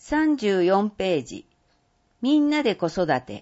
34ページ。みんなで子育て。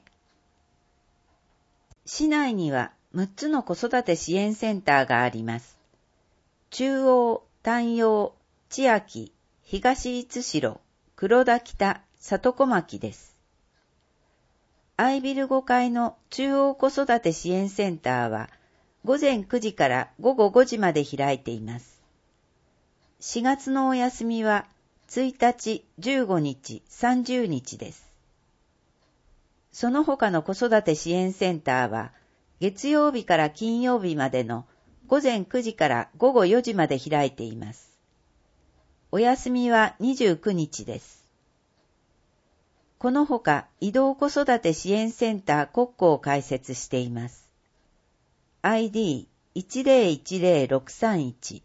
市内には6つの子育て支援センターがあります。中央、丹陽、千秋、東五代、黒田北、里小牧です。アイビル5階の中央子育て支援センターは午前9時から午後5時まで開いています。4月のお休みは1日、15日、30日です。その他の子育て支援センターは月曜日から金曜日までの午前9時から午後4時まで開いています。お休みは29日です。このほか移動子育て支援センター国庫を開設しています。ID1010-631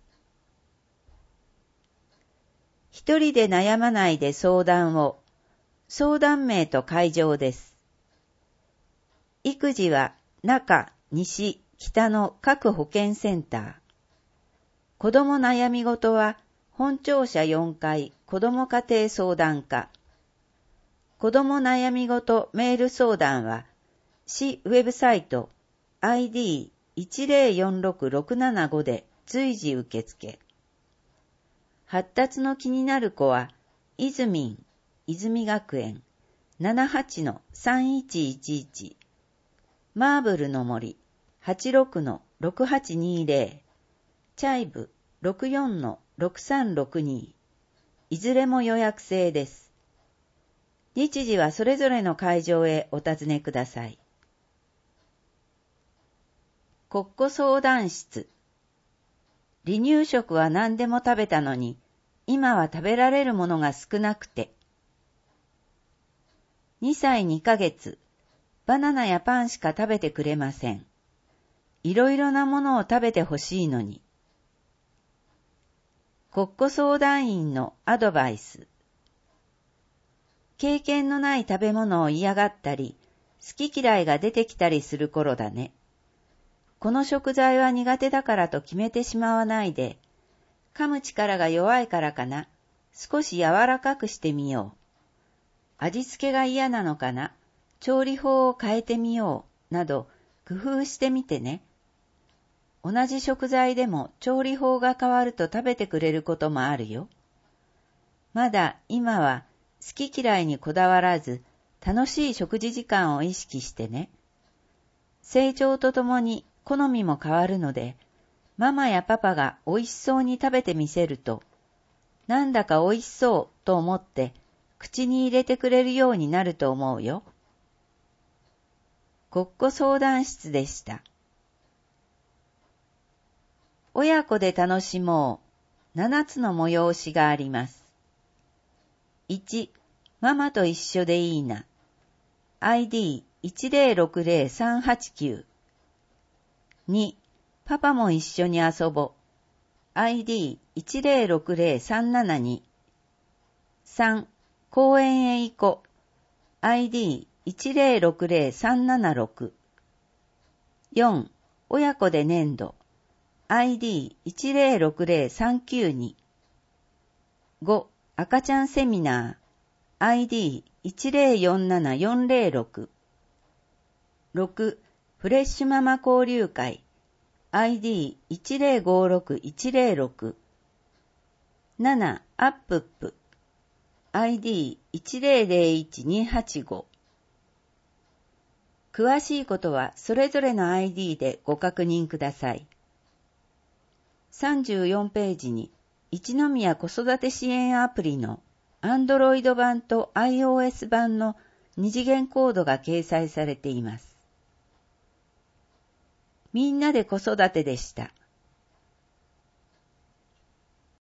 一人で悩まないで相談を。相談名と会場です。育児は中、西、北の各保健センター。子ども悩み事は本庁舎4階子ども家庭相談課。子ども悩み事メール相談は市ウェブサイト ID1046-675 で随時受付。発達の気になる子は泉学園 78-3111 マーブルの森 86-6820 チャイブ 64-6362 いずれも予約制です。日時はそれぞれの会場へお尋ねください。国庫相談室。離乳食は何でも食べたのに、今は食べられるものが少なくて。2歳2ヶ月、バナナやパンしか食べてくれません。いろいろなものを食べてほしいのに。国庫相談員のアドバイス。経験のない食べ物を嫌がったり、好き嫌いが出てきたりする頃だね。この食材は苦手だからと決めてしまわないで、噛む力が弱いからかな、少し柔らかくしてみよう。味付けが嫌なのかな、調理法を変えてみよう、など工夫してみてね。同じ食材でも調理法が変わると食べてくれることもあるよ。まだ今は好き嫌いにこだわらず、楽しい食事時間を意識してね。成長とともに好みも変わるので、ママやパパがおいしそうに食べてみせると、なんだかおいしそうと思って口に入れてくれるようになると思うよ。国庫相談室でした。親子で楽しもう。7つの催しがあります。1、ママと一緒でいいな。ID1060-389 2、パパも一緒に遊ぼ。ID1060-372 3、公園へ行こ。ID1060-376 4、親子で粘土。ID1060-392 5、赤ちゃんセミナー。ID1047-406 6、フレッシュママ交流会。ID1056-106 7、アップップ。ID1001-285 詳しいことはそれぞれの ID でご確認ください。34ページに一宮子育て支援アプリの Android 版と iOS 版の二次元コードが掲載されています。みんなで子育てでした。